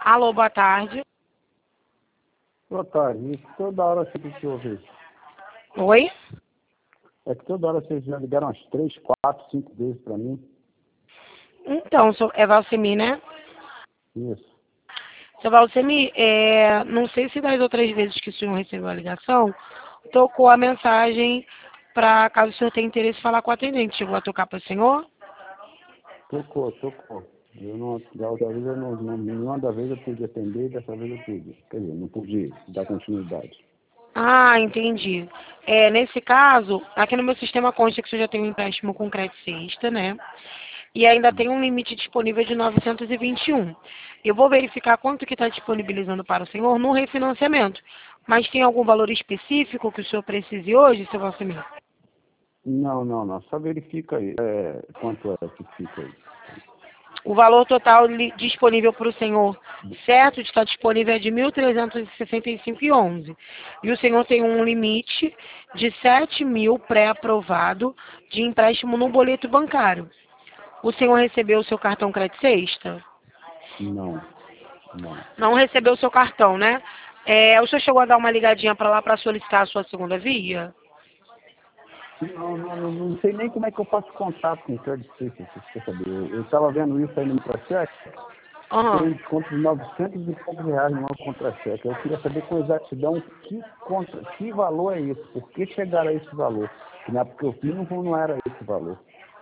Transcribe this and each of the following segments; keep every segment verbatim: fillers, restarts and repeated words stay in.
Alô, boa tarde. Boa tarde. Toda hora você que ouve. Oi? É que toda hora vocês já ligaram umas três, quatro, cinco vezes para mim. Então, sou- é Valcemi, né? Isso. Seu Valcemi, é, não sei se das outras vezes que o senhor recebeu a ligação, tocou a mensagem para caso o senhor tenha interesse em falar com o atendente. Chegou a tocar para o senhor? Tocou, tocou. Eu não, da outra vez eu não, não, nenhuma da vez eu pude atender, dessa vez eu pude. Quer dizer, não pude dar continuidade. Ah, entendi. É, nesse caso, aqui no meu sistema consta que o senhor já tem um empréstimo com crédito sexta, né? E ainda tem um limite disponível de novecentos e vinte e um. Eu vou verificar quanto que está disponibilizando para o senhor no refinanciamento. Mas tem algum valor específico que o senhor precise hoje, seu Valcimir? Não, não, não. Só verifica aí. É, quanto é que fica aí. O valor total li- disponível para o senhor, certo, de estar disponível é de mil trezentos e sessenta e cinco vírgula onze. E o senhor tem um limite de sete mil pré-aprovado de empréstimo no boleto bancário. O senhor recebeu o seu cartão crédito sexta? Não, não. Não recebeu o seu cartão, né? É, o senhor chegou a dar uma ligadinha para lá para solicitar a sua segunda via? Não, não, não, não sei nem como é que eu faço contato com o Crédito Suisse, se você quer saber. Eu estava vendo isso aí no contra-cheque. Tem um Aham. desconto de novecentos e poucos reais no meu contra-cheque. Eu queria saber com exatidão que, contra, que valor é esse, por que chegaram a esse valor. Que na época que eu fiz não, não era esse valor.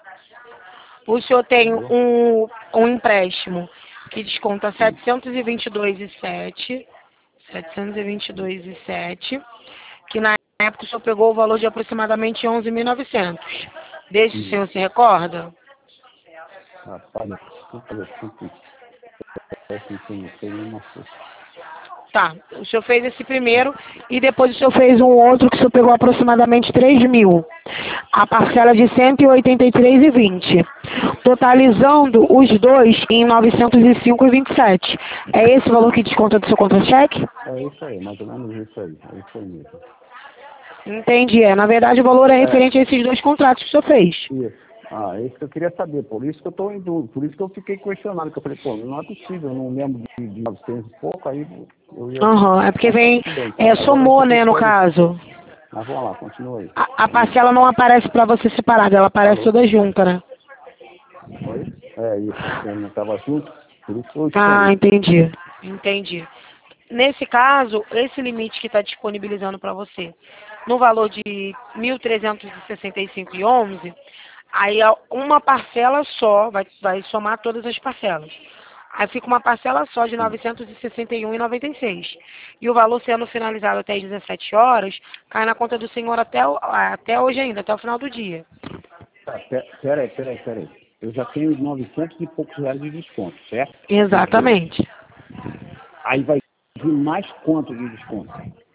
O senhor tem Entendeu? um, um empréstimo que desconta Sim. setecentos e vinte e dois vírgula sete, setecentos e vinte e dois vírgula sete, que na época o senhor pegou o valor de aproximadamente onze mil e novecentos. Desse o Sim. senhor se recorda? Rapaz, desculpa, eu sinto, peço que eu não sei nenhuma coisa. Tá, o senhor fez esse primeiro e depois o senhor fez um outro que o senhor pegou aproximadamente três mil. A parcela de cento e oitenta e três vírgula vinte. Totalizando os dois em novecentos e cinco vírgula vinte e sete. É esse o valor que desconta do seu contra-cheque? É isso aí, mais ou menos isso aí. É isso aí mesmo. Entendi. É, na verdade o valor é É, referente a esses dois contratos que o senhor fez. isso. Ah, é isso que eu queria saber. Por isso que eu estou em dúvida. Por isso que eu fiquei questionando. Que eu falei, pô, não é possível. Eu não lembro de, de novecentos e pouco. Aí eu ia... Aham, é porque Mas tá vem, tudo bem, então. é, Agora eu somou, fiquei né, no esclarecido. caso. Mas vamos lá, continua aí. A, a Hum. parcela não aparece para você separada, ela aparece Alô? toda junta, né? Oi? É isso. Você não estava junto? Por isso que eu Ah, estranhei. entendi. Entendi. Nesse caso, esse limite que está disponibilizando para você, no valor de mil trezentos e sessenta e cinco vírgula onze, aí a- uma parcela só, vai, vai somar todas as parcelas. Aí fica uma parcela só de Sim. novecentos e sessenta e um vírgula noventa e seis. E o valor sendo finalizado até as dezessete horas, cai na conta do senhor até, o- até hoje ainda, até o final do dia. Tá, pe- peraí, peraí, peraí. Eu já tenho novecentos e poucos reais de desconto, certo? Dos dois. Exatamente. Aí vai vir mais quanto de desconto?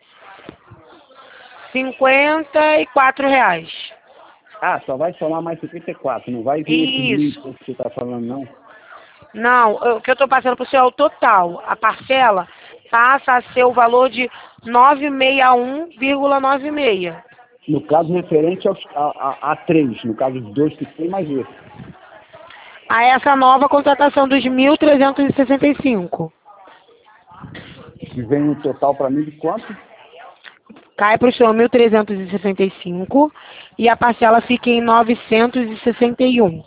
cinquenta e quatro reais. Ah, só vai somar mais cinquenta e quatro. Não vai vir esse mil Isso. que você está falando, não? Não, eu- o que eu estou passando para o senhor é o total. A parcela passa a ser o valor de novecentos e sessenta e um vírgula noventa e seis. No caso referente aos, a, a, a três, no caso dos dois que tem, mais esse. A essa nova contratação dos mil trezentos e sessenta e cinco. Que vem um total para mim de quanto? Cai para o senhor mil trezentos e sessenta e cinco e a parcela fica em novecentos e sessenta e um.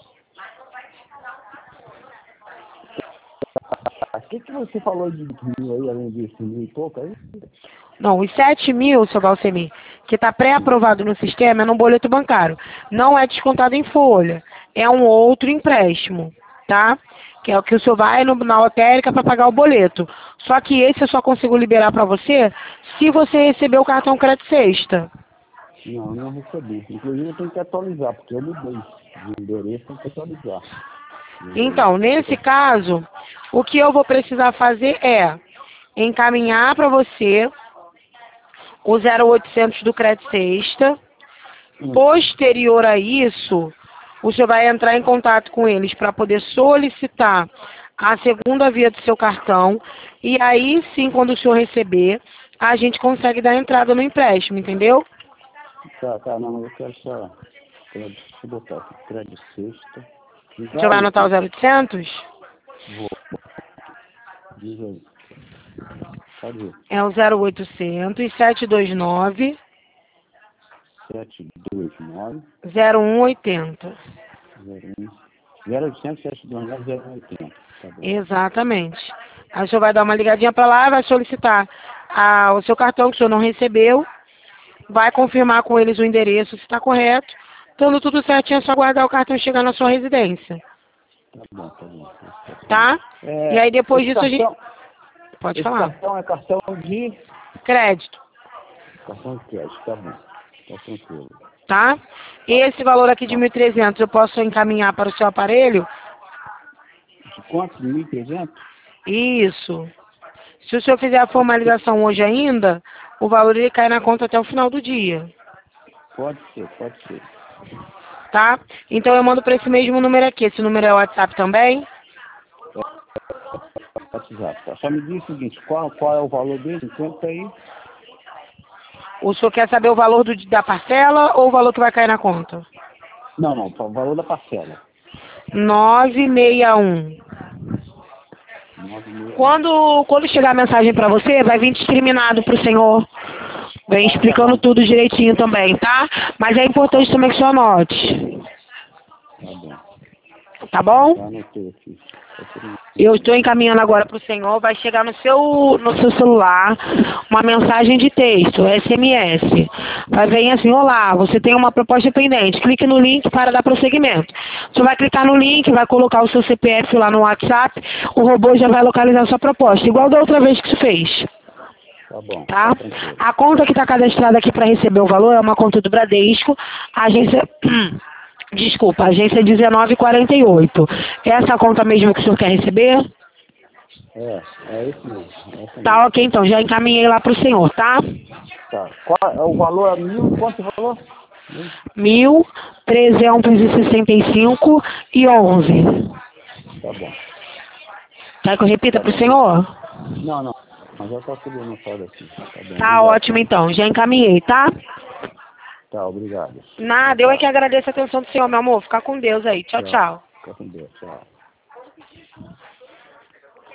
O que, que você falou de mil aí, além desse mil e pouco aí? Não, os sete mil, seu Valcemir, que está pré-aprovado no sistema é no boleto bancário. Não é descontado em folha. É um outro empréstimo, tá? Que é o que o senhor vai no- na lotérica para pagar o boleto. Só que esse eu só consigo liberar para você se você receber o cartão crédito sexta. Não, não recebi. Inclusive eu tenho que atualizar, porque eu mudei de endereço, tem que atualizar. Então, nesse caso, o que eu vou precisar fazer é encaminhar para você o zero oitocentos do crédito sexta. Hum. Posterior a isso, o senhor vai entrar em contato com eles para poder solicitar a segunda via do seu cartão. E aí sim, quando o senhor receber, a gente consegue dar entrada no empréstimo, entendeu? Tá, tá, não, eu quero só. Crédito, deixa eu botar aqui, crédito sexta. O senhor vai Vai, anotar o zero oitocentos? vou. Diz aí. Pode ir. É o zero oitocentos, sete dois nove, sete dois nove, zero um oitenta. zero um, zero oitocentos, sete dois nove, zero um oitenta. Tá bom. Exatamente. Aí o senhor vai dar uma ligadinha para lá, vai solicitar a, o seu cartão que o senhor não recebeu, vai confirmar com eles o endereço se está correto. Estando tudo certinho, é só aguardar o cartão chegar na sua residência. Tá bom, tá bom. Tá? É, E aí depois esse disso a gente... cartão, Pode esse falar. cartão é cartão de... Crédito. Cartão de crédito, tá bom. Tá tranquilo. Tá? E esse valor aqui de mil e trezentos eu posso encaminhar para o seu aparelho? De quanto? mil e trezentos? Isso. Se o senhor fizer a formalização hoje ainda, o valor ele cai na conta até o final do dia. Pode ser, pode ser. Tá? Então eu mando para esse mesmo número aqui. Esse número é o WhatsApp também? WhatsApp. Tá. Só me diz o seguinte, qual, qual é o valor dele? Enquanto aí... O senhor quer saber o valor do, da parcela ou o valor que vai cair na conta? Não, não, o valor da parcela. novecentos e sessenta e um. nove mil. Quando, quando chegar a mensagem para você, vai vir discriminado para o senhor. Vem explicando tudo direitinho também, tá? Mas é importante também que o senhor anote. Tá bom. Tá bom? Já anotei aqui. Eu estou encaminhando agora para o senhor. Vai chegar no seu, no seu celular uma mensagem de texto, S M S. Vai vir assim, olá, você tem uma proposta pendente. Clique no link para dar prosseguimento. Você vai clicar no link, vai colocar o seu C P F lá no WhatsApp, o robô já vai localizar a sua proposta, igual da outra vez que você fez. Tá bom. Tá? Tá tranquilo. A conta que está cadastrada aqui para receber o valor é uma conta do Bradesco, a agência... Desculpa, agência dezenove quarenta e oito. É essa conta mesmo que o senhor quer receber? É, é isso mesmo. É essa Tá, mesmo. ok, então. Já encaminhei lá pro senhor, tá? Tá. Qual, é o valor é mil, quanto você falou? Mil trezentos e sessenta e cinco e onze. Tá bom. Quer que eu repita Tá pro bom. senhor? Não, não. Mas já tá tudo anotado aqui. Tá bom. Tá Obrigado. ótimo, então. Já encaminhei, tá? Tá, obrigado. Nada, eu é que agradeço a atenção do senhor, meu amor. Fica com Deus aí. Tchau, tchau. Fica com Deus. Tchau.